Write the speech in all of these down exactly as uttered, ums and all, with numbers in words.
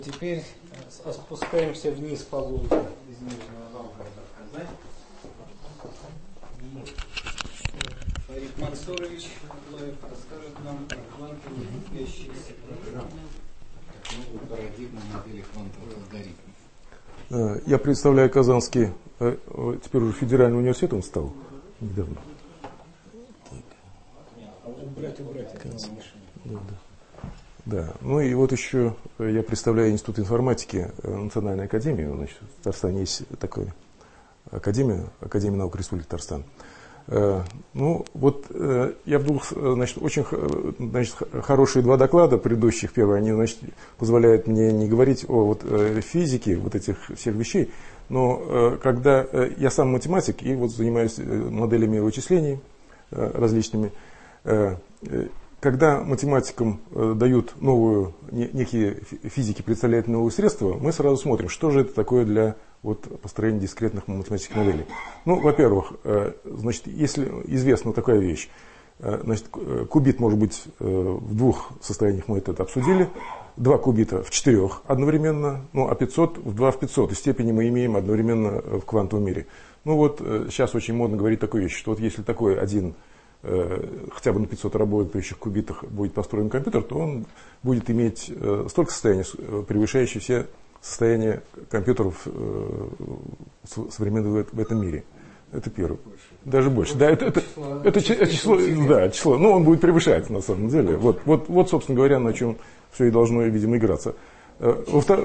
Теперь спускаемся вниз по Волге из Нижнего Новгорода. И Фарид Мансурович расскажет нам о квантовой вещности программы. Новую парадигму модели квантовых алгоритмов. Я представляю Казанский, теперь уже федеральный университет он стал недавно. Убрать, убрать. Да, да. Да, ну и вот еще я представляю Институт информатики Национальной академии. Значит, в Татарстане есть такая академия, Академия наук Республики Татарстан. Ну, вот я вдруг, значит, очень, значит, хорошие два доклада предыдущих. Первый, они, значит, позволяют мне не говорить о вот физике, вот этих всех вещей, но когда я сам математик и вот занимаюсь моделями вычислений различными, когда математикам э, дают новую, не, некие физики представляют новые средства, мы сразу смотрим, что же это такое для вот, построения дискретных математических моделей. Ну, во-первых, э, значит, если известна такая вещь, э, значит, кубит может быть э, в двух состояниях, мы это обсудили, два кубита в четырех одновременно, ну, а пятьсот в два в пятьсот, и степени мы имеем одновременно в квантовом мире. Ну вот, э, сейчас очень модно говорить такую вещь, что вот если такой один хотя бы на пятьсот работающих кубитах будет построен компьютер, то он будет иметь столько состояний, превышающих все состояния компьютеров современных в этом мире. Это первое. Даже больше. Да, это, это, это, это число, да, число. Ну, он будет превышать на самом деле. Вот, вот, вот, собственно говоря, на чем все и должно, видимо, играться. Во втор...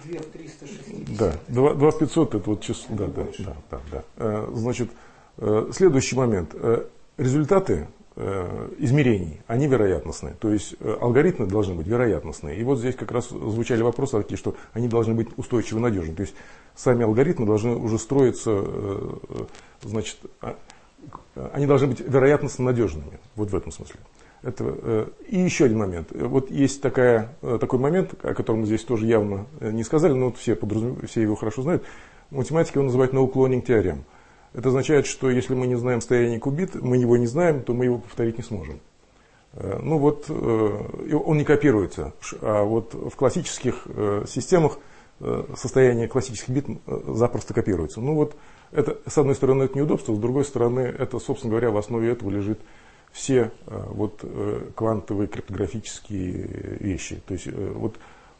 Да, два в пятьсот это вот число. Да, да, да, да, да. Значит, следующий момент. Результаты э, измерений, они вероятностные, то есть э, алгоритмы должны быть вероятностные. И вот здесь как раз звучали вопросы такие, что они должны быть устойчивы, надежны. То есть сами алгоритмы должны уже строиться, э, значит, э, они должны быть вероятностно надежными. Вот в этом смысле. Это, э, и еще один момент. Вот есть такая, э, такой момент, о котором мы здесь тоже явно не сказали, но вот все, подразум... все его хорошо знают. Математики его называют no-cloning теорем. Это означает, что если мы не знаем состояние кубит, мы его не знаем, то мы его повторить не сможем. Ну вот, он не копируется, а вот в классических системах состояние классических бит запросто копируется. Ну вот, это, с одной стороны, это неудобство, с другой стороны, это, собственно говоря, в основе этого лежит все вот квантовые криптографические вещи. То есть вот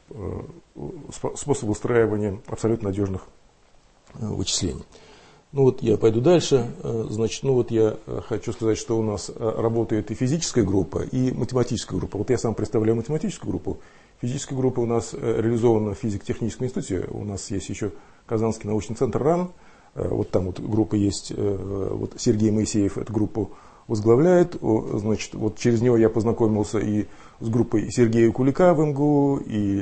способ выстраивания абсолютно надежных вычислений. Ну вот я пойду дальше. Значит, ну вот я хочу сказать, что у нас работает и физическая группа, и математическая группа. Вот я сам представляю математическую группу. Физическая группа у нас реализована в физико-техническом институте. У нас есть еще Казанский научный центр РАН. Вот там вот группа есть. Вот Сергей Моисеев эту группу возглавляет. Значит, вот через него я познакомился и с группой Сергея Кулика в МГУ, и,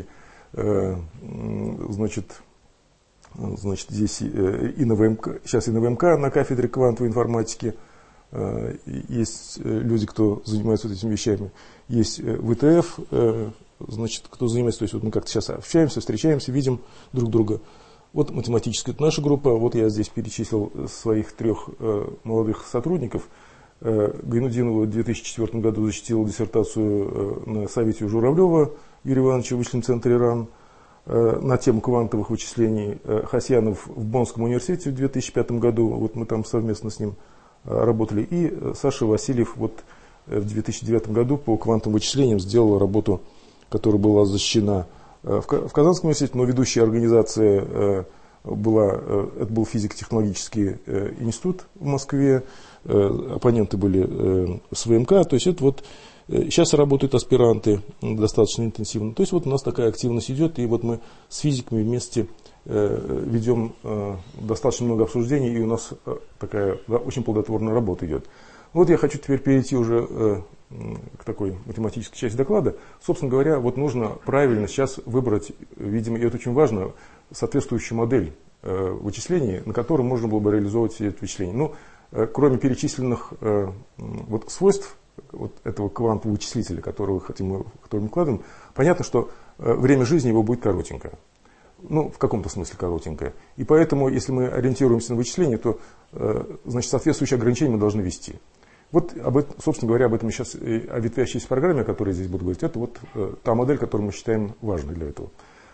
значит, Значит, здесь и на ВМК, сейчас и на ВМК на кафедре квантовой информатики есть люди, кто занимается вот этими вещами. Есть ВТФ, значит, кто занимается, то есть вот мы как-то сейчас общаемся, встречаемся, видим друг друга. Вот математическая это наша группа, вот я здесь перечислил своих трех молодых сотрудников. Гайнудинова в две тысячи четвёртом году защитила диссертацию на совете у Журавлева Юрия Ивановича в высшем центре РАН на тему квантовых вычислений. Хасьянов в Боннском университете в две тысячи пятом году, вот мы там совместно с ним работали, и Саша Васильев вот в две тысячи девятом году по квантовым вычислениям сделал работу, которая была защищена в Казанском университете, но ведущая организация была, это был физико-технологический институт в Москве, оппоненты были с ВМК, то есть это вот сейчас работают аспиранты достаточно интенсивно. То есть вот у нас такая активность идет, и вот мы с физиками вместе э, ведем э, достаточно много обсуждений, и у нас э, такая да, очень плодотворная работа идет. Вот я хочу теперь перейти уже э, к такой математической части доклада. Собственно говоря, вот нужно правильно сейчас выбрать, видимо, и это очень важно, соответствующую модель э, вычислений, на которой можно было бы реализовывать все эти вычисления. Ну, э, кроме перечисленных э, вот, свойств вот этого квантового вычислителя, которого хотим, который мы вкладываем, понятно, что э, время жизни его будет коротенькое. Ну, в каком-то смысле коротенькое. И поэтому, если мы ориентируемся на вычисление, то э, значит, соответствующие ограничения мы должны ввести. Вот, об этом, собственно говоря, об этом сейчас, о ветвящейся программе, о которой я здесь буду говорить, это вот э, та модель, которую мы считаем важной для этого.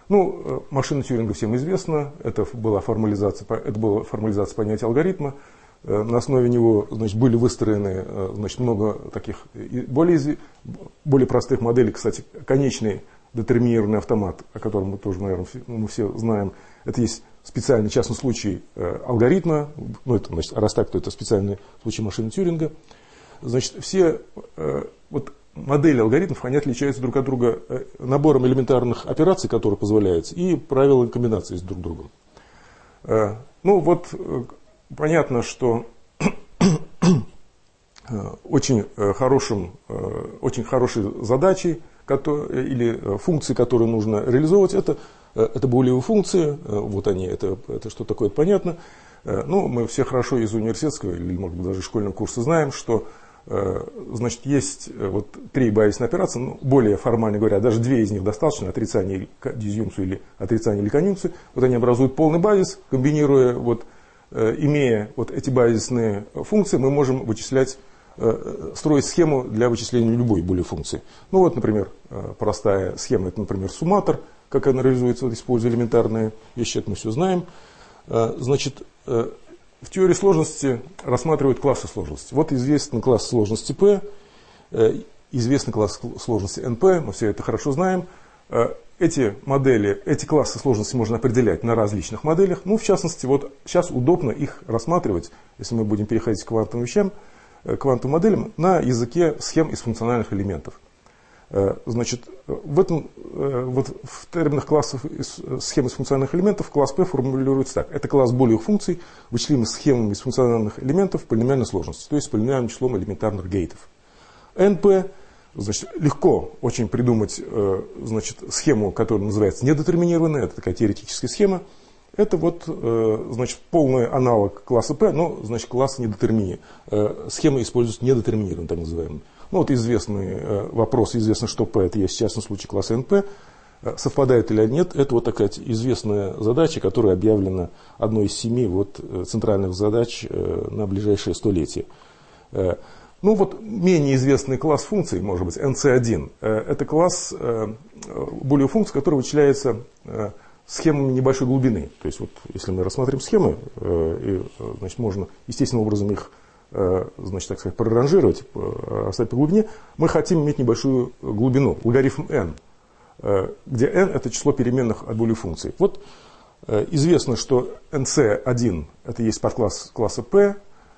Ну, машина Тьюринга всем известна, это была формализация, это была формализация понятия алгоритма. На основе него, значит, были выстроены, значит, много таких более, более простых моделей. Кстати, конечный детерминированный автомат, о котором мы тоже, наверное, мы все знаем, это есть специальный частный случай алгоритма. Ну, это, значит, раз так, то это специальный случай машины Тьюринга. Значит, все вот модели алгоритмов, они отличаются друг от друга набором элементарных операций, которые позволяются, и правилами комбинации с друг другом. Ну, вот понятно, что очень, хорошим, очень хорошей задачей или функцией, которую нужно реализовывать, это, это булевые функции. Вот они, это, это что такое, это понятно. Ну, мы все хорошо из университетского или, может быть, даже школьного курса знаем, что, значит, есть вот три базисные операции, ну, более формально говоря, даже две из них достаточно, отрицание дизъюнкции или отрицание или конъюнкции. Вот они образуют полный базис, комбинируя, вот, имея вот эти базисные функции, мы можем вычислять, строить схему для вычисления любой булевой функции. Ну вот, например, простая схема, это, например, сумматор, как она реализуется, вот, используя элементарные вещи, это мы все знаем. Значит, в теории сложности рассматривают классы сложности. Вот известный класс сложности P, известный класс сложности эн пи, мы все это хорошо знаем. Эти модели, эти классы сложности можно определять на различных моделях. Ну, в частности, вот сейчас удобно их рассматривать, если мы будем переходить к квантовым вещам, к квантовым моделям, на языке схем из функциональных элементов. Значит, в, этом, вот в терминах классов из, схем из функциональных элементов класс P формулируется так. Это класс булевых функций, вычислимых схемами из функциональных элементов полиномиальной сложности, то есть с полиномиальным числом элементарных гейтов. эн пи, значит, легко очень придумать, значит, схему, которая называется недетерминированная, это такая теоретическая схема. Это вот, значит, полный аналог класса P, но, значит, класс недетермини. Схема используется недетерминированно, так называемая. Ну, вот известный вопрос, известно, что P это есть в частном случае класс эн пи. Совпадает или нет, это вот такая известная задача, которая объявлена одной из семи вот центральных задач на ближайшее столетие. Ну вот менее известный класс функций, может быть, эн си один. Это класс булевых функций, который вычисляется схемами небольшой глубины. То есть вот если мы рассмотрим схемы, и, значит, можно естественным образом их, значит, так сказать, проранжировать, оставить по глубине, мы хотим иметь небольшую глубину, логарифм n, где n это число переменных от булевой функции. Вот известно, что эн си один это есть подкласс класса P,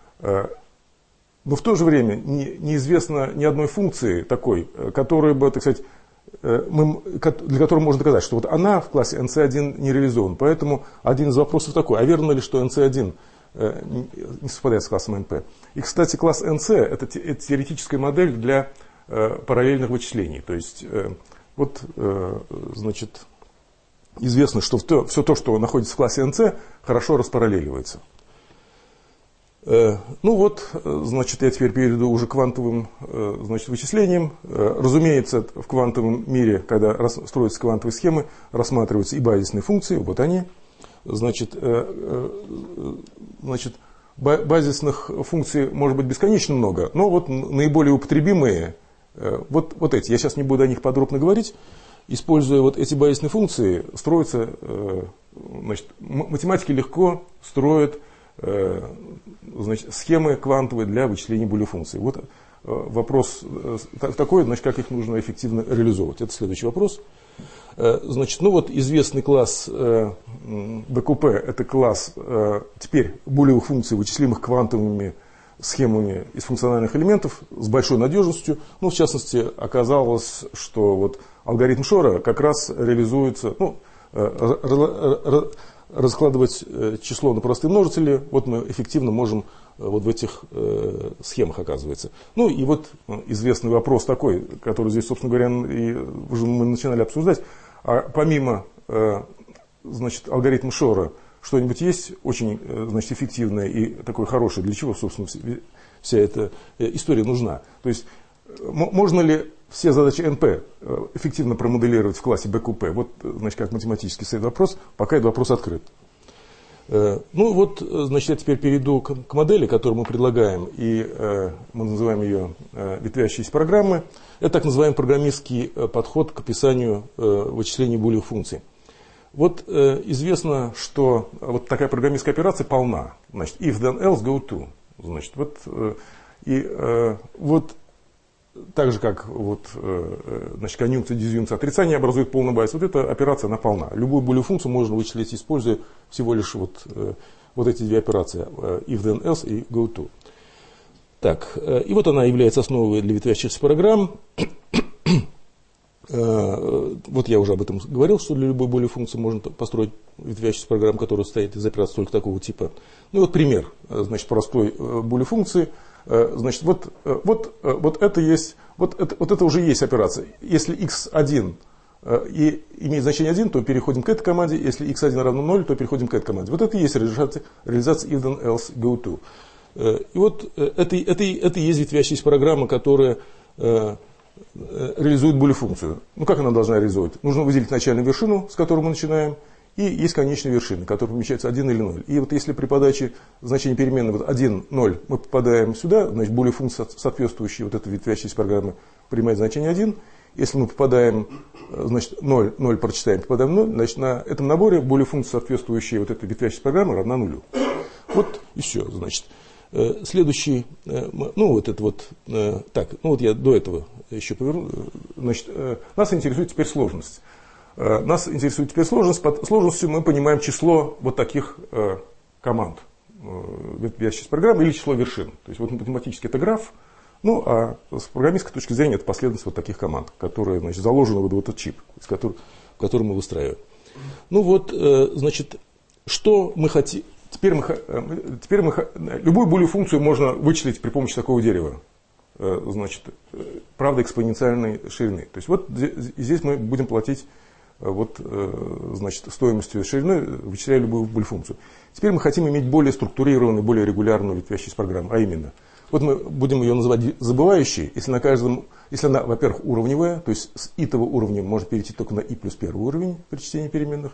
но в то же время не, неизвестно ни одной функции такой, которая бы, так сказать, мы, для которой можно доказать, что вот она в классе эн си один не реализована. Поэтому один из вопросов такой, а верно ли, что эн си один не совпадает с классом эн пи? И, кстати, класс эн си это, это теоретическая модель для параллельных вычислений. То есть, вот, значит, известно, что все то, что находится в классе эн си, хорошо распараллеливается. Ну вот, значит, я теперь перейду уже к квантовым, значит, вычислениям. Разумеется, в квантовом мире, когда строятся квантовые схемы, рассматриваются и базисные функции, вот они. Значит, значит, базисных функций может быть бесконечно много, но вот наиболее употребимые, вот, вот эти, я сейчас не буду о них подробно говорить, используя вот эти базисные функции, строятся, значит, математики легко строят, значит, схемы квантовые для вычисления булевых функций. Вот вопрос такой, значит, как их нужно эффективно реализовывать. Это следующий вопрос. Значит, ну вот известный класс бэ ку пи, это класс теперь булевых функций, вычислимых квантовыми схемами из функциональных элементов с большой надежностью. Ну, в частности, оказалось, что вот алгоритм Шора как раз реализуется, ну, раскладывать число на простые множители, вот мы эффективно можем вот в этих э, схемах, оказывается. Ну и вот известный вопрос такой, который здесь, собственно говоря, и уже мы начинали обсуждать. А помимо э, значит, алгоритма Шора, что-нибудь есть очень, значит, эффективное и такое хорошее, для чего, собственно, вся эта история нужна? То есть можно ли все задачи эн пи эффективно промоделировать в классе бэ ку пи? Вот, значит, как математически стоит вопрос, пока этот вопрос открыт. Ну вот, значит, я теперь перейду к, к модели, которую мы предлагаем, и э, мы называем ее э, ветвящиеся программы. Это так называемый программистский подход к описанию э, вычислений булевых функций. Вот э, известно, что вот такая программистская операция полна. Значит, if then else go to. Значит, вот, э, и э, вот так же, как вот, э, значит, конъюнкция, дизъюнкция, отрицание образует полный байс. Вот эта операция, она полна. Любую булевую функцию можно вычислить, используя всего лишь вот, э, вот эти две операции. Э, if then else и go to. Так, э, и вот она является основой для ветвящихся программ. Вот я уже об этом говорил, что для любой булевой функции можно построить ветвящуюся программу, которая состоит из операций только такого типа. Ну вот пример, значит, простой булевой функции. Значит, вот, вот, вот это есть, вот это, вот это уже есть операция. Если икс один и имеет значение один, то переходим к этой команде. Если икс один равно ноль, то переходим к этой команде. Вот это и есть реализация, реализация if then else go to. И вот это, это, это и есть ветвящаяся программа, которая реализует булевую функцию. Ну как она должна реализовать? Нужно выделить начальную вершину, с которой мы начинаем, и есть конечная вершина, которая помещается один или ноль. И вот если при подаче значения переменной вот один, ноль мы попадаем сюда, значит булевая функция, соответствующая вот этой ветвящейся программы, принимает значение один. Если мы попадаем, значит, ноль, ноль прочитаем, попадаем в ноль, значит на этом наборе булевая функция, соответствующая вот этой ветвящейся программе, равна нулю. Вот и все, значит. Следующий, ну вот это вот, так, ну вот я до этого еще поверну, значит, нас интересует теперь сложность. Нас интересует теперь сложность, под сложностью мы понимаем число вот таких команд, ветвящейся программы или число вершин. То есть вот математически это граф, ну а с программистской точки зрения это последовательность вот таких команд, которые, значит, заложены вот в этот чип, из которого, который мы выстраиваем. Ну вот, значит, что мы хотим. Теперь, мы, теперь мы, любую булевую функцию можно вычислить при помощи такого дерева, значит, правда экспоненциальной ширины. То есть вот здесь мы будем платить вот, значит, стоимостью ширины, вычисляя любую булевую функцию. Теперь мы хотим иметь более структурированную, более регулярную ветвящуюся программу, а именно, вот мы будем ее называть забывающей, если на каждом, если она, во-первых, уровневая, то есть с итого уровня можно перейти только на и плюс первый уровень при чтении переменных.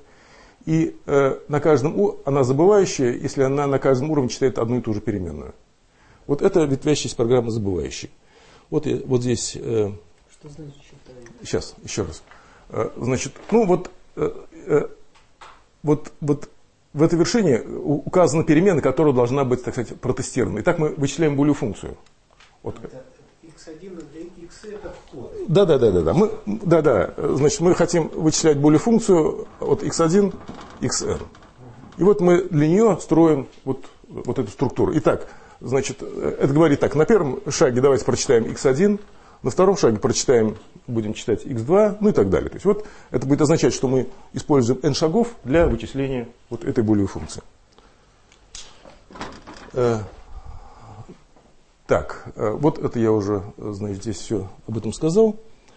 И э, на каждом у она забывающая, если она на каждом уровне читает одну и ту же переменную. Вот это ветвящаяся программа забывающая. Вот, вот здесь. Э, Что значит читает? Сейчас, еще раз. Э, значит, ну вот, э, э, вот, вот в этой вершине указана переменная, которая должна быть, так сказать, протестирована. Итак, мы вычисляем булевую функцию. Вот. икс один, икс это вход. Да, да, да, да, да. Мы, да, да. Значит, мы хотим вычислять булевую функцию от икс один, xn. И вот мы для нее строим вот, вот эту структуру. Итак, значит, это говорит так: на первом шаге давайте прочитаем икс один, на втором шаге прочитаем, будем читать икс два, ну и так далее. То есть вот это будет означать, что мы используем n шагов для вычисления вот этой булевой функции. Так, вот это я уже, значит, здесь все об этом сказал.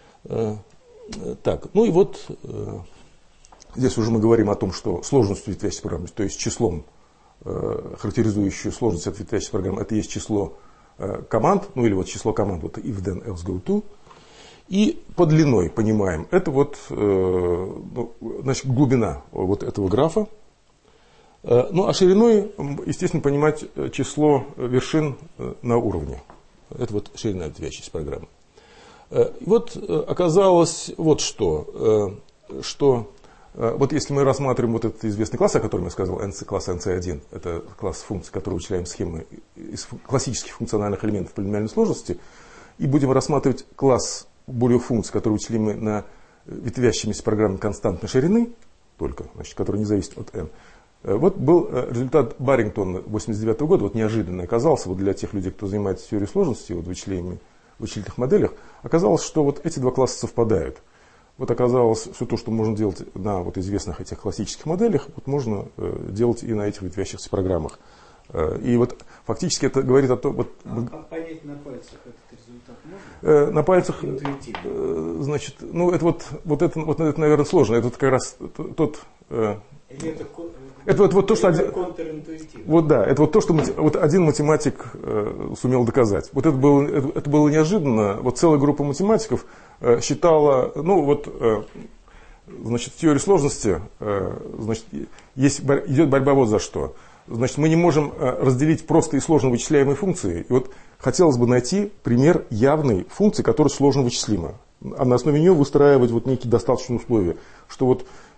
Так, ну и вот здесь уже мы говорим о том, что сложность ветвящейся программы, то есть числом, характеризующую сложность от ветвящейся программы, это есть число команд, ну или вот число команд, вот if then else go to. И по длиной понимаем, это вот, значит, глубина вот этого графа. Ну, а шириной, естественно, понимать число вершин на уровне. Это вот ширина ветвящейся программы. И вот оказалось вот что, что вот если мы рассматриваем вот этот известный класс, о котором я сказал, класс эн си один, это класс функций, который вычисляем схемы из классических функциональных элементов полиномиальной сложности, и будем рассматривать класс булевых функций, которые вычислимы на ветвящимися программами константной ширины, только, значит, который не зависит от n. Вот был результат Баррингтона восемьдесят девятого года, вот неожиданно оказался, вот для тех людей, кто занимается теорией сложности, вот в вычислительных, вычислительных моделях, оказалось, что вот эти два класса совпадают. Вот оказалось, все то, что можно делать на вот известных этих классических моделях, вот можно делать и на этих ветвящихся программах. И вот фактически это говорит о том... Вот, а понять на пальцах этот результат можно? На пальцах, интуитивно. Значит, ну это вот, вот, это, вот это, наверное, сложно. Это вот как раз тот... Или это, это вот, вот то, что один, контринтуитивно. Вот да, это вот то, что вот один математик э, сумел доказать. Вот это было, это, это было неожиданно. Вот целая группа математиков э, считала, ну вот, э, значит, в теории сложности, э, значит, есть, идет борьба вот за что. Значит, мы не можем разделить просто и сложно вычисляемые функции. И вот хотелось бы найти пример явной функции, которая сложно вычислима. А на основе нее выстраивать вот некие достаточные условия, что вот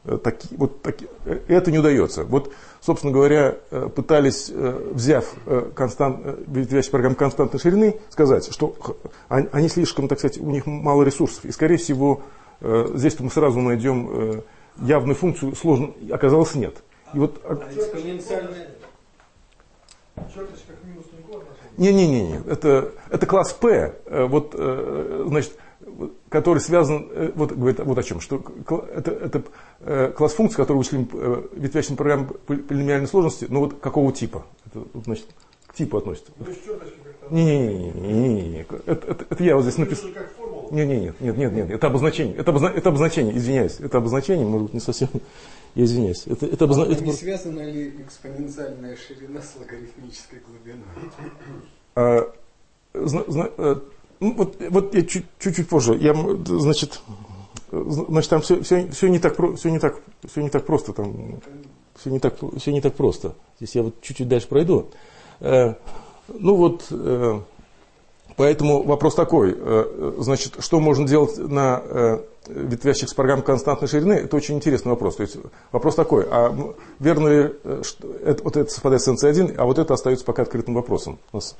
таки, вот таки, это не удается. Вот, собственно говоря, пытались, взяв констант, ветвящие программы константной ширины, сказать, что они слишком, так сказать, у них мало ресурсов. И, скорее всего, здесь мы сразу найдем явную функцию, сложно, оказалось, нет. И вот, а экспоненциальная черточка к минус никуда относится? Не-не-не, это, это класс P, вот, значит, который связан, вот, говорит вот о чем, что это, это класс функций, который вычислим ветвящими программами полиномиальной сложности, но вот какого типа? Это, значит, к типу относится. То есть черточки как-то... Не-не-не, это, это, это я вот здесь написал. Не-не-не, нет, нет, нет, это обозначение, это, обозна, это обозначение, извиняюсь, это обозначение, может быть, не совсем, я извиняюсь. Это, это обозна... а это... не связана ли экспоненциальная ширина с логарифмической глубиной? А, зна, зна, ну, вот, вот я чуть, чуть-чуть позже, я, значит, значит, там все, все, все, не так, все, не так, все не так просто, там, все не так, все не так просто. Здесь я вот чуть-чуть дальше пройду. Ну вот, поэтому вопрос такой, значит, что можно делать на ветвящих с программ константной ширины, это очень интересный вопрос. То есть вопрос такой, а верно ли, что это, вот это совпадает с эн си один, а вот это остается пока открытым вопросом. У нас,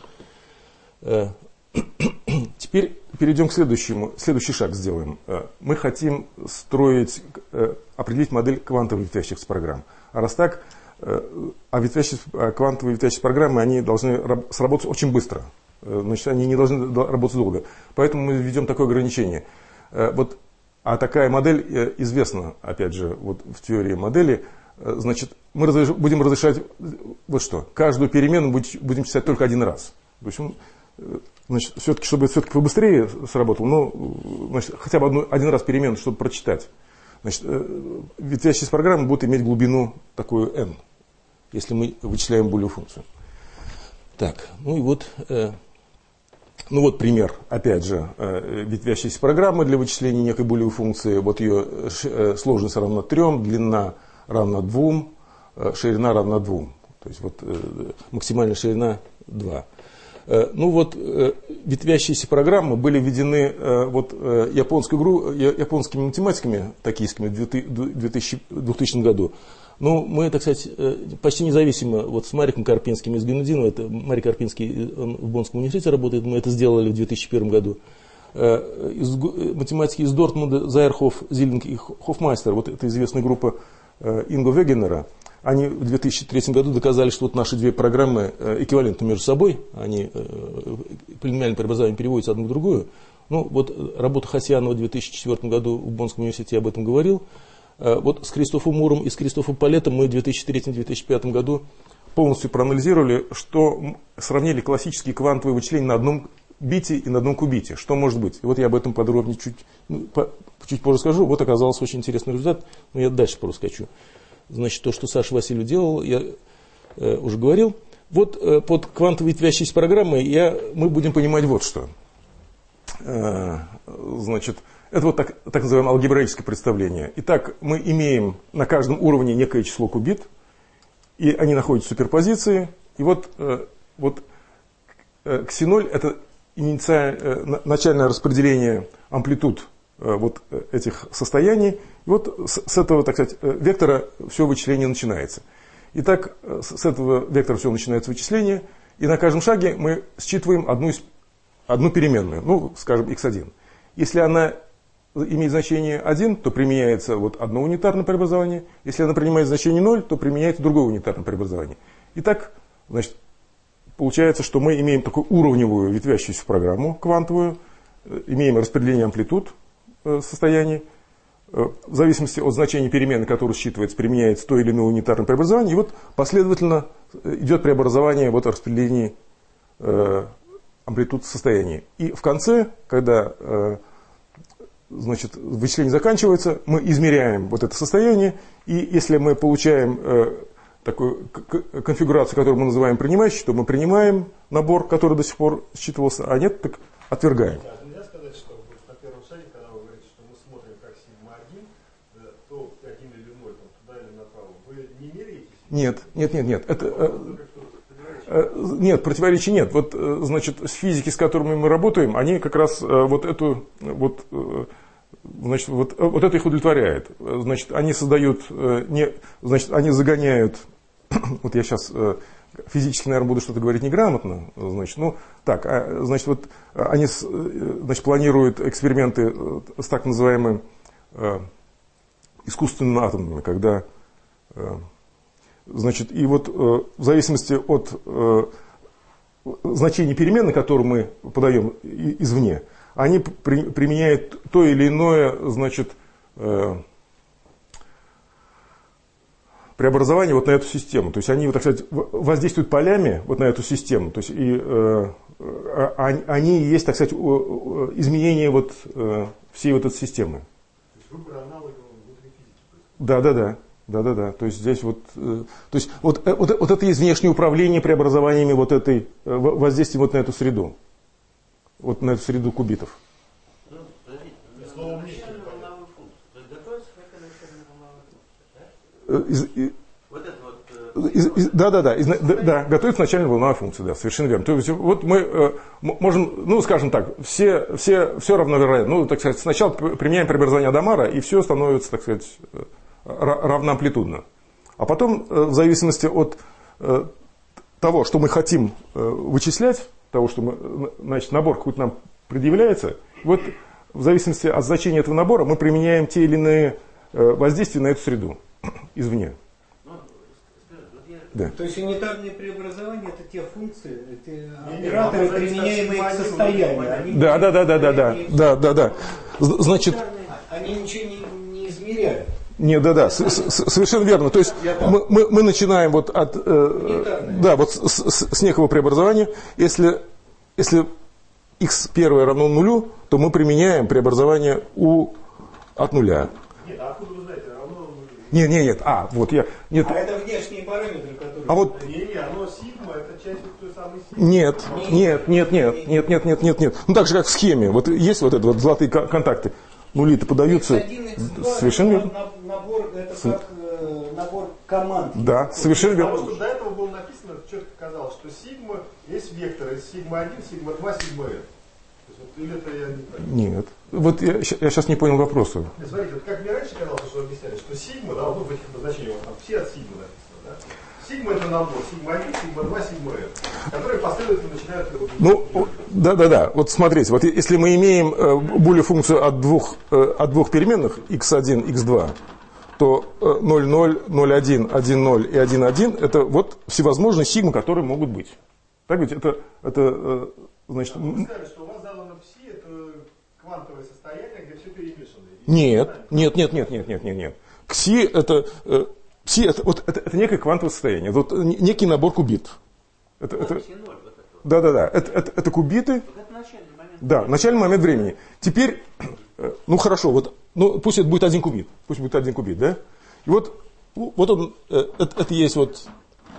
теперь перейдем к следующему, следующий шаг сделаем. Мы хотим строить, определить модель квантовых ветвящихся программ. А раз так, а ветвящие, квантовые ветвящиеся программы, они должны сработать очень быстро. Значит, они не должны работать долго. Поэтому мы введем такое ограничение. Вот, а такая модель известна, опять же, вот в теории модели. Значит, мы разреш... будем разрешать вот что. Каждую перемену будем читать только один раз. В общем, значит, все-таки, чтобы все-таки побыстрее сработало, ну, значит, хотя бы одну, один раз перемену, чтобы прочитать. Значит, ветвящиеся программы будут иметь глубину такую n, если мы вычисляем булевую функцию. Так, ну и вот, э, ну вот пример, опять же, э, ветвящиеся программы для вычисления некой булевой функции. Вот ее э, сложность равна трем, длина равна двум, э, ширина равна двум. То есть вот э, максимальная ширина два. Ну вот, ветвящиеся программы были введены вот, японской, японскими математиками токийскими в двухтысячном году. Ну, мы, так сказать, почти независимо вот с Мариком Карпинским из Генудинова, это Марик Карпинский в Боннском университете работает, мы это сделали в две тысячи первом году. Из, математики из Дортмунда, Зайерхоф, Зиллинг и Хофмайстер, вот эта известная группа Инго Вегенера, они в две тысячи третьем году доказали, что вот наши две программы эквивалентны между собой, они полиномиальное преобразование переводятся одну в другую. Ну, вот работа Хасьянова в две тысячи четвёртом году в Боннском университете, я об этом говорил. Вот с Кристофом Муром и с Кристофом Палетом мы в две тысячи третьем — две тысячи пятом году полностью проанализировали, что сравнили классические квантовые вычисления на одном бите и на одном кубите. Что может быть? И вот я об этом подробнее чуть, ну, по, чуть позже скажу. Вот оказался очень интересный результат, но я дальше просто скачу. Значит, то, что Саша Васильев делал, я э, уже говорил. Вот э, под квантовой ветвящейся программой я, мы будем понимать вот что. Э, значит, это вот так, так называемое алгебраическое представление. Итак, мы имеем на каждом уровне некое число кубит, и они находятся в суперпозиции. И вот, э, вот э, кси ноль – это инициаль, э, начальное распределение амплитуд вот этих состояний. И вот с этого, так сказать, вектора все вычисление начинается. Итак, с этого вектора все начинается вычисление, и на каждом шаге мы считываем одну, одну переменную, ну, скажем, икс один. Если она имеет значение один, то применяется вот одно унитарное преобразование. Если она принимает значение ноль, то применяется другое унитарное преобразование. Итак, значит, получается, что мы имеем такую уровневую ветвящуюся программу квантовую, имеем распределение амплитуд состояний. В зависимости от значения перемены, которая считывается, применяется то или иное унитарное преобразование. И вот последовательно идет преобразование вот распределения э, амплитуд состояний. И в конце, когда э, значит, вычисление заканчивается, мы измеряем вот это состояние. И если мы получаем э, такую конфигурацию, которую мы называем принимающей, то мы принимаем набор, который до сих пор считывался, а нет, так отвергаем. Нет, нет, нет, нет. Это, э, э, нет, противоречий нет. Вот, э, значит, с физики, с которыми мы работаем, они как раз э, вот эту, вот, э, значит, вот, вот это их удовлетворяет. Значит, они создают, э, не, значит, они загоняют, вот я сейчас э, физически, наверное, буду что-то говорить неграмотно, значит, ну, так, а, значит, вот они, значит, планируют эксперименты с так называемым э, искусственными атомами, когда, э, значит, и вот э, в зависимости от э, значения переменной, которую мы подаем извне, они при, применяют то или иное, значит, э, преобразование вот на эту систему. То есть они, так сказать, воздействуют полями вот на эту систему. То есть и, э, э, они и есть, так сказать, изменение вот, э, всей вот этой системы. То есть выбор аналогов внутри физики. Да, да, да. Да, да, да. То есть здесь вот, э, то есть вот, э, вот, вот это есть внешнее управление преобразованиями вот этой, э, воздействием вот на эту среду. Вот на эту среду кубитов. Ну, подождите, Слово начальную волновую функцию. То есть готовится какая-то начальная волновая функция, да? Э, из- и- Вот это вот... э, Из- из- да, да, да, из- да, да, готовится начальная волновая функция, да, совершенно верно. То есть вот мы э, м- можем, ну, скажем так, все, все, все равновероятно. Ну, так сказать, сначала п- применяем преобразование Адамара, и все становится, так сказать, э, ра- равноамплитудно. А потом, э, в зависимости от э, того, что мы хотим э, вычислять, того, что мы, э, значит, набор какой-то нам предъявляется, вот в зависимости от значения этого набора мы применяем те или иные э, воздействия на эту среду извне. Ну, скажи, вот я... Да. То есть унитарные преобразования это те функции, те Не, не, операторы, ну, применяемые к зависит от состоянию. Они Да, да, да, да, да, да, да, да, да. З- Значит, Они ничего не, не измеряют. не, да, да, с- с- совершенно верно. То есть мы, мы, мы начинаем вот от, э, да, вот с, с- с некого преобразования. Если, если x первое равно нулю, то мы применяем преобразование u от нуля. Нет, а откуда вы знаете, равно... Нет, нет, нет, а, вот я, нет, А это внешние параметры, которые... а вот Не-не, оно сигма, это часть вот той самой сигмы. нет, нет, нет, нет, нет, нет, нет, нет, нет. Ну так же, как в схеме. Вот есть вот это вот золотые ко- контакты. Нули-то подаются. икс один, икс два, Совершенно верно. на- Набор, это как э, набор команд. Да, совершенно Потому верно. что до этого было написано, четко казалось, что сигма есть векторы сигма один, сигма два, сигма n. То есть, вот, или это я не так. Нет. Вот я, щ- я сейчас не понял вопроса. Нет, смотрите, вот как мне раньше казалось, что вы объясняли, что сигма, да, ну в этих обозначениях, вот там все от сигмы написано, да? Сигма это набор, сигма один, сигма два, сигма n, которые последовательно начинают... Ну, да, да, да. Вот смотрите, вот если мы имеем э, булью функцию от двух, э, от двух переменных икс один, икс два, то э, ноль, ноль, ноль, один, один, ноль и один, один это вот всевозможные сигмы, которые могут быть. Так ведь это, это э, значит... Вы сказали, что у вас задано пси, это квантовое состояние, где все перемешано. Нет, нет, нет, нет, нет, нет, нет, нет. Кси это, э, пси это, вот, это, это некое квантовое состояние, вот н- некий набор кубит. Это, это, Все ноль вот это вот. да, да, да. Это, это, это кубиты. Вот это начальный момент. Да, начальный момент времени. Теперь, э, ну хорошо, вот, ну пусть это будет один кубит, пусть будет один кубит, да? И вот, ну, вот он, э, это, это есть вот,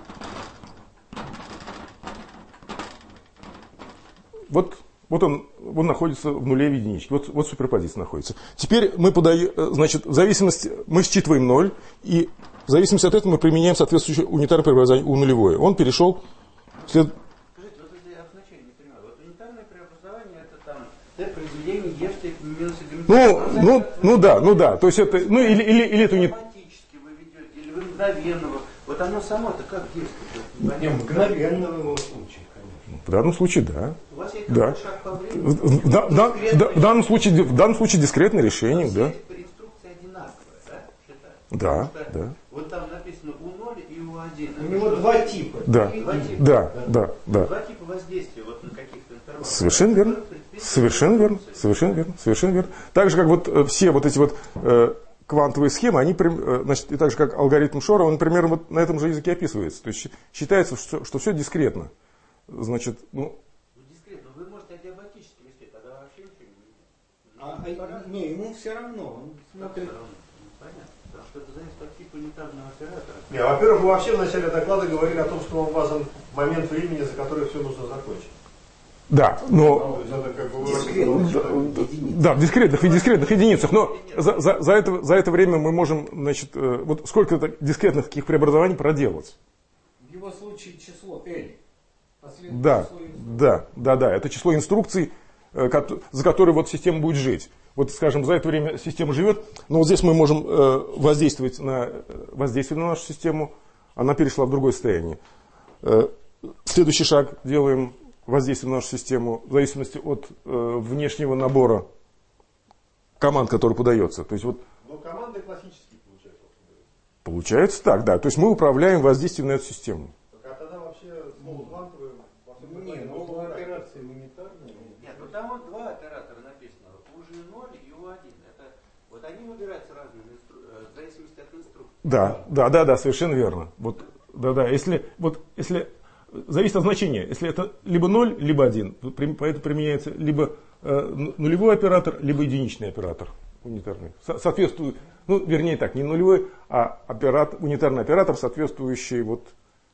вот, вот он, он находится в нуле в единичке, вот, вот суперпозиция находится. Теперь мы подаем, э, значит, в зависимости, мы считываем ноль, и в зависимости от этого мы применяем соответствующее унитарное преобразование у нулевое. Он перешел след... Скажите, вот если я значение не понимаю, вот унитарное преобразование это там Т произведение Е в степени минус Ну, ну, ну да, ну да, то есть это, ну или, или, или это не... автоматически вы ведете, или вы мгновенного. Вот оно само-то как действует? Не, мгновенно в его случае, конечно. В данном случае, да. У вас есть Да. какой-то шаг по В, времени? в- да- да- да- в данном случае, в данном случае дискретное решение, да. По инструкции одинаковая, да? Считаю. Да, Потому что да. Вот там написано У ноль и У один. У него два типа. Да, Два типа. да, да, да. Два типа воздействия вот на каких-то интервалах. Совершенно верно. Совершенно верно, совершенно верно, совершенно верно. Так же, как вот э, все вот эти вот э, квантовые схемы, они, прям, э, значит, и так же, как алгоритм Шора, он примерно вот на этом же языке описывается. То есть щ- считается, что, что все дискретно. Значит, ну, Ну, дискретно. Вы можете адиабатически вести, тогда вообще ничего не А, видите. а, не, ему все равно. Он смотрит. Понятно. Потому что это зависит от типа унитарного оператора. Не, во-первых, вы вообще в начале доклада говорили о том, что вам важен момент времени, за который все нужно закончить. да, но... То есть это как бы вы Дискретно. вообще- Да, в дискретных и дискретных единицах, но за, за, за, это, за это время мы можем, значит, э, вот сколько дискретных таких преобразований проделать. В его случае число L. Последнее Да, число из- да, да, да, это число инструкций, за который вот система будет жить. Вот, скажем, за это время система живет, но вот здесь мы можем воздействовать на, воздействовать на нашу систему, она перешла в другое состояние. Следующий шаг делаем воздействие на нашу систему в зависимости от внешнего набора команд, который подается. То есть вот, но команды классические получаются. Получается так, да. То есть мы управляем воздействием на эту систему. Так, а тогда вообще слово квантовое... Не, ну операции унитарные. Нет, ну там вот два оператора написано. У жэ ноль и у один. Это, вот они выбираются разными инстру... в зависимости от инструкции. Да, да, да, да, совершенно верно. Вот, да, да. Если, вот, если зависит от значения. Если это либо ноль, либо один. Поэтому применяется либо э, нулевой оператор, либо единичный оператор унитарный. Со- соответствует, ну, вернее так, не нулевой, а оператор, унитарный оператор, соответствующий вот.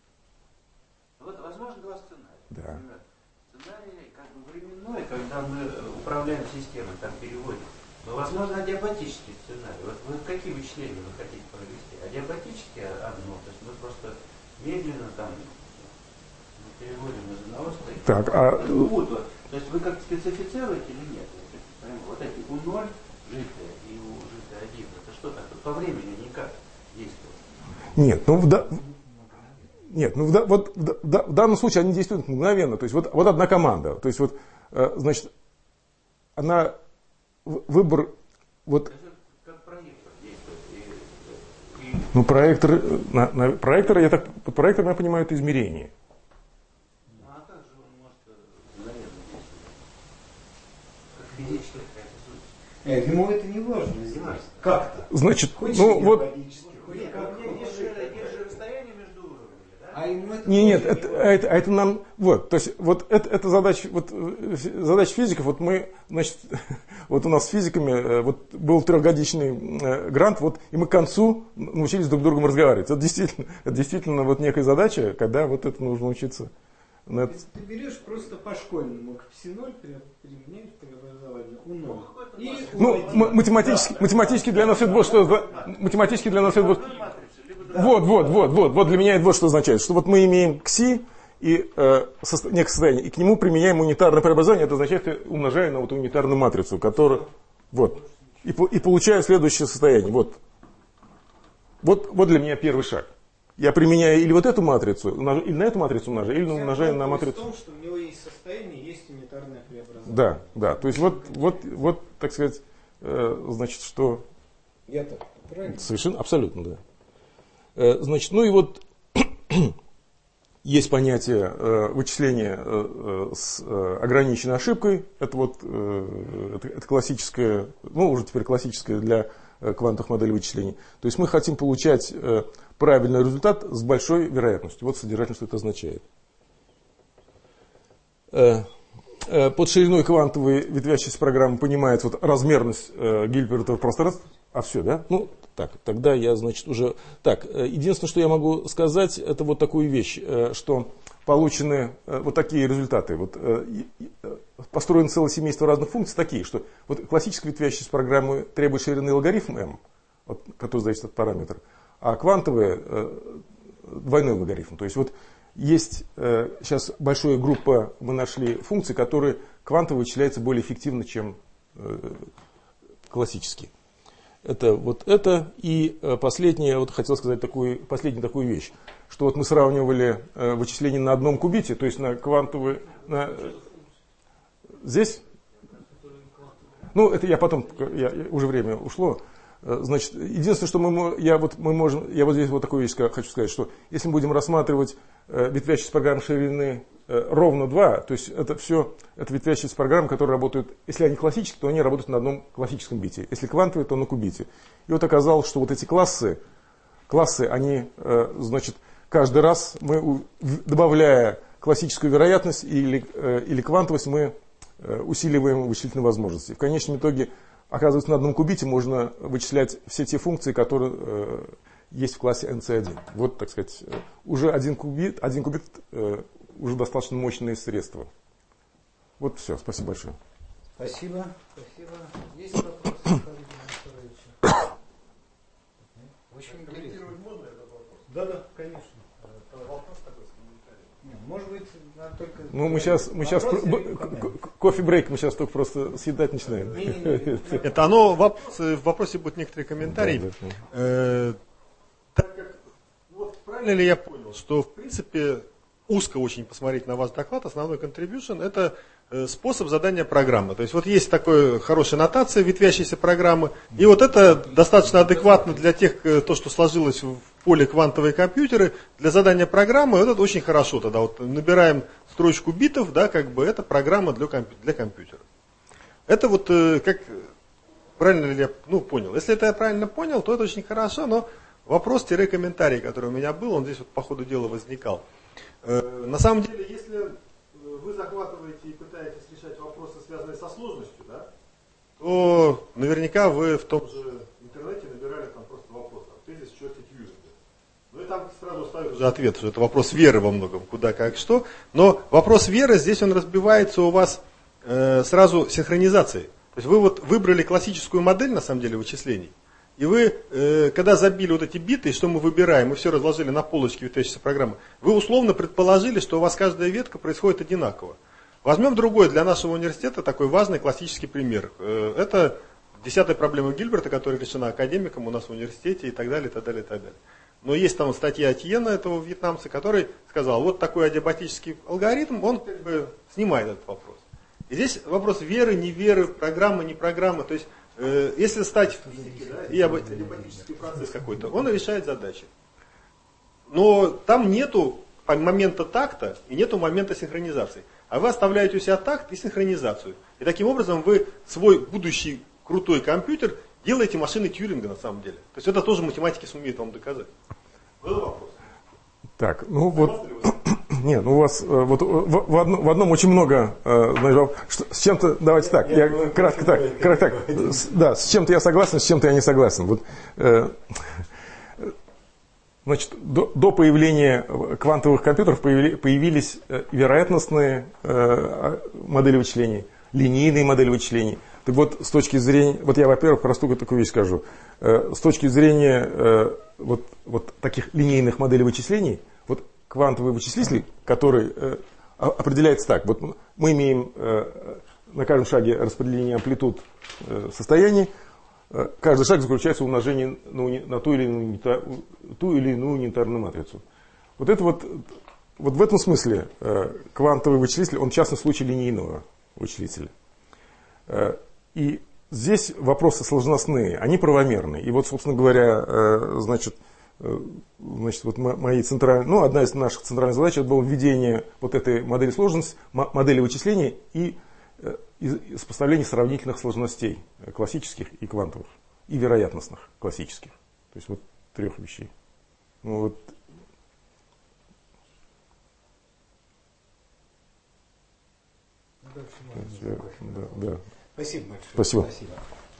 Вот, возможно, два сценария. Да. Например, сценарий как бы временной, когда мы управляем системой, там переводим. Но, возможно, адиабатический сценарий. Вот вы какие вычисления вы хотите провести? Адиабатический одно, то есть мы просто медленно там ну, переводим из одного состояния. Так, а... То есть вы как специфицируете или нет? Вот эти у ноль житые и у житые один. Это что такое? По времени никак действует. Нет, ну в, да... Нет, ну в, да... вот, в, да... в данном случае они действуют мгновенно. То есть вот, вот одна команда. То есть вот, э, значит, она выбор вот. Как проектор действует. И, и... Ну проектор, на, на, проектор, я так, под проектором я понимаю это измерение. Ну а как же он может, наверное, действовать? Как физическая какая-то суть. Э, ему это не важно здесь. Как-то. Значит, Хоть ну вот. Нет, есть же, есть же расстояние между уровнями, да? А ему это Не, нет, тоже это, не важно. это, это нам, вот, то есть, вот это, это задача, вот, задача физиков, вот мы, значит, вот у нас с физиками, вот был трехгодичный грант, вот, и мы к концу научились друг с другом разговаривать. Это действительно, это действительно вот некая задача, когда вот это нужно учиться. На это. Ты берешь просто по школьному к пси ноль применяешь преобразование у ноль. И Ну, м- математически, математически для нас это вот что, математически для нас это вот, вот, вот, вот, вот, вот для меня это вот что означает, что вот мы имеем кси и э, со, некое состояние, и к нему применяем унитарное преобразование, это означает, что я умножаю на вот унитарную матрицу, которая, вот, и, по- и получаю следующее состояние, вот. Вот, вот для меня первый шаг. Я применяю или вот эту матрицу, умнож- или на эту матрицу умножаю, или умножаю на матрицу. В том, что у него есть состояние, есть унитарное преобразование. Да, да, то есть вот, вот, вот так сказать, э, значит, что... Я так правильно? Совершенно, абсолютно, да. Э, значит, ну и вот есть понятие э, вычисления э, с э, ограниченной ошибкой. Это вот э, это, это классическое, ну уже теперь классическое для э, квантовых моделей вычислений. То есть мы хотим получать э, правильный результат с большой вероятностью. Вот содержательно, что это означает. Э, э, под шириной квантовой ветвящейся программы понимает вот размерность э, Гильбертова пространства. А все, да? Ну, так, тогда я, значит, уже... Так, единственное, что я могу сказать, это вот такую вещь, что получены вот такие результаты. Вот, построено целое семейство разных функций такие, что вот классическая ветвящаяся программы требует ширины логарифм m, вот, который зависит от параметра, а квантовые двойной логарифм. То есть вот есть сейчас большая группа, мы нашли функций, которые квантово вычисляются более эффективно, чем классические. Это вот это. И последнее, я вот хотел сказать такую, последнюю такую вещь, что вот мы сравнивали э, вычисления на одном кубите, то есть на квантовые... На... Здесь? Ну, это я потом, я, уже время ушло. Значит, единственное, что мы, я вот, мы можем, я вот здесь вот такую вещь хочу сказать, что если мы будем рассматривать э, ветвящиеся программы ширины э, ровно два, то есть это все, это ветвящиеся программы, которые работают, если они классические, то они работают на одном классическом бите, если квантовые, то на кубите. И вот оказалось, что вот эти классы, классы, они, э, значит, каждый раз мы, у, добавляя классическую вероятность или, э, или квантовость, мы э, усиливаем вычислительные возможности. В конечном итоге, оказывается, на одном кубите можно вычислять все те функции, которые э, есть в классе эн си один. Вот, так сказать, э, уже один кубит, один кубит э, уже достаточно мощные средства. Вот все, спасибо большое. Спасибо. Спасибо. Есть вопросы, Харитон Анатольевич? Очень интересно. Комментировать можно этот вопрос? Да, да, конечно. Вопрос такой с комментарием. Может быть, надо только... Ну, мы сейчас, мы сейчас кофе-брейк мы сейчас только просто съедать начинаем. Это оно, в вопросе будет некоторые комментарии. Так как, вот правильно ли я понял, что в принципе узко очень посмотреть на ваш доклад, основной contribution это способ задания программы. То есть вот есть такая хорошая нотация ветвящейся программы, и вот это достаточно адекватно для тех, то, что сложилось в поле квантовые компьютеры, для задания программы, вот это очень хорошо тогда. Вот набираем строчку битов, да, как бы это программа для, компью- для компьютера. Это вот как, правильно ли я ну, понял? Если это я правильно понял, то это очень хорошо, но вопрос-комментарий, который у меня был, он здесь вот по ходу дела возникал. На самом деле, если вы захватываете и пытаетесь решать вопросы, связанные со сложностью, да, то наверняка вы в том же интернете набирали там просто вопрос, там, тезис черти Тьюринга. Ну и там сразу ставят уже ответ, что это вопрос веры во многом, куда, как, что. Но вопрос веры, здесь он разбивается у вас э, сразу синхронизацией. То есть вы вот выбрали классическую модель, на самом деле, вычислений. И вы, э, когда забили вот эти биты, что мы выбираем, мы все разложили на полочке ветвящейся программы, вы условно предположили, что у вас каждая ветка происходит одинаково. Возьмем другой для нашего университета такой важный классический пример. Э, это десятая проблема Гильберта, которая решена академиком у нас в университете и так далее, и так далее, и так далее. Но есть там статья Тьена, этого вьетнамца, который сказал, вот такой адиабатический алгоритм, он как бы снимает этот вопрос. И здесь вопрос веры, не веры, программы, не программы. То есть, э, если стать в физике, да, и адиабатический процесс какой-то, он решает задачи. Но там нету момента такта и нету момента синхронизации. А вы оставляете у себя такт и синхронизацию. И таким образом вы свой будущий крутой компьютер делаете машиной Тьюринга на самом деле. То есть это тоже математики сумеют вам доказать. Был вопрос? Так, ну вот, не, ну у вас вот в, в, одно, в одном очень много, э, что, с чем-то, давайте так, я, я кратко так, кратко так, с, да, с чем-то я согласен, с чем-то я не согласен. Вот, э, значит, до, до появления квантовых компьютеров появи, появились вероятностные э, модели вычислений, линейные модели вычислений. Так вот, с точки зрения, вот я, во-первых, простую такую вещь скажу, э, с точки зрения э, вот, вот таких линейных моделей вычислений, вот квантовый вычислитель, который э, определяется так, вот мы имеем э, на каждом шаге распределение амплитуд э, состояний, э, каждый шаг заключается в умножении на, на ту, или иную, ту или иную унитарную матрицу. Вот это вот, вот в этом смысле э, квантовый вычислитель, он в частном случае линейного вычислителя. Э, И здесь вопросы сложностные, они правомерные. И вот, собственно говоря, значит, значит вот мои центральные, ну, одна из наших центральных задач это было введение вот этой модели сложности, модели вычислений и сопоставление сравнительных сложностей классических и квантовых, и вероятностных классических. То есть вот трех вещей. Ну, вот. Да, да. Спасибо большое. Спасибо. Спасибо.